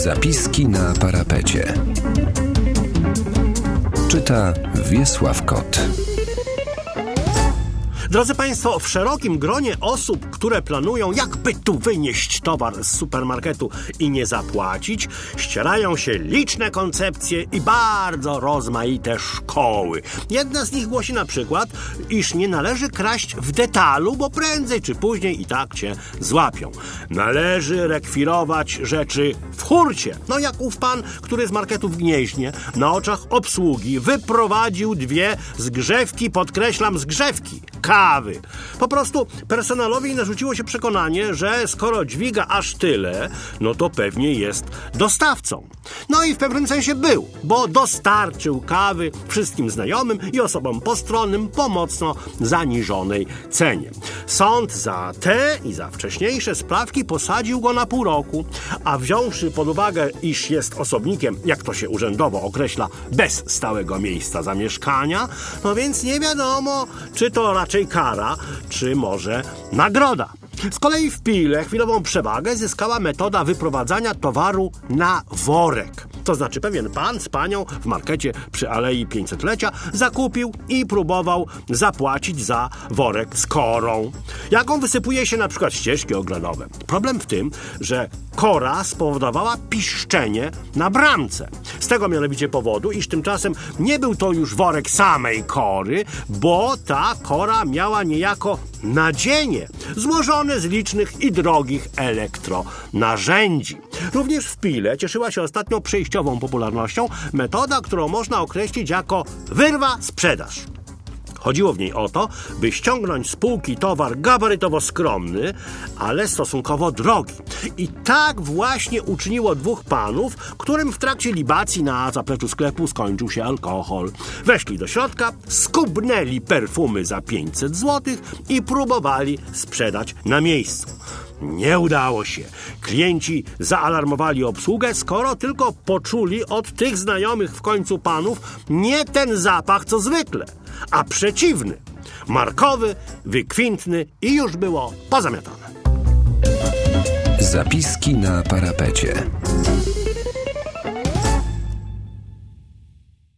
Zapiski na parapecie. Czyta Wiesław Kot. Drodzy Państwo, w szerokim gronie osób, które planują, jakby tu wynieść towar z supermarketu i nie zapłacić, ścierają się liczne koncepcje i bardzo rozmaite szkoły. Jedna z nich głosi na przykład, iż nie należy kraść w detalu, bo prędzej czy później i tak cię złapią. Należy rekwirować rzeczy w hurcie. No jak ów pan, który z marketu w Gnieźnie na oczach obsługi wyprowadził 2 zgrzewki, podkreślam zgrzewki, kawy. Po prostu personelowi narzuciło się przekonanie, że skoro dźwiga aż tyle, no to pewnie jest dostawcą. No i w pewnym sensie był, bo dostarczył kawy wszystkim znajomym i osobom postronnym po mocno zaniżonej cenie. Sąd za te i za wcześniejsze sprawki posadził go na pół roku, a wziąwszy pod uwagę, iż jest osobnikiem, jak to się urzędowo określa, bez stałego miejsca zamieszkania, no więc nie wiadomo, czy to raczej kara, czy może nagroda. Z kolei w Pile chwilową przewagę zyskała metoda wyprowadzania towaru na worek. To znaczy pewien pan z panią w markecie przy Alei 500-lecia zakupił i próbował zapłacić za worek z korą, jaką wysypuje się na przykład ścieżki ogrodowe. Problem w tym, że kora spowodowała piszczenie na bramce. Z tego mianowicie powodu, iż tymczasem nie był to już worek samej kory, bo ta kora miała niejako nadzienie złożone z licznych i drogich elektronarzędzi. Również w Pile cieszyła się ostatnio przejściową popularnością metoda, którą można określić jako wyrwa-sprzedaż. Chodziło w niej o to, by ściągnąć z półki towar gabarytowo skromny, ale stosunkowo drogi. I tak właśnie uczyniło 2 panów, którym w trakcie libacji na zapleczu sklepu skończył się alkohol. Weszli do środka, skubnęli perfumy za 500 zł i próbowali sprzedać na miejscu. Nie udało się. Klienci zaalarmowali obsługę, skoro tylko poczuli od tych znajomych w końcu panów nie ten zapach, co zwykle, a przeciwny, markowy, wykwintny i już było pozamiatane. Zapiski na parapecie.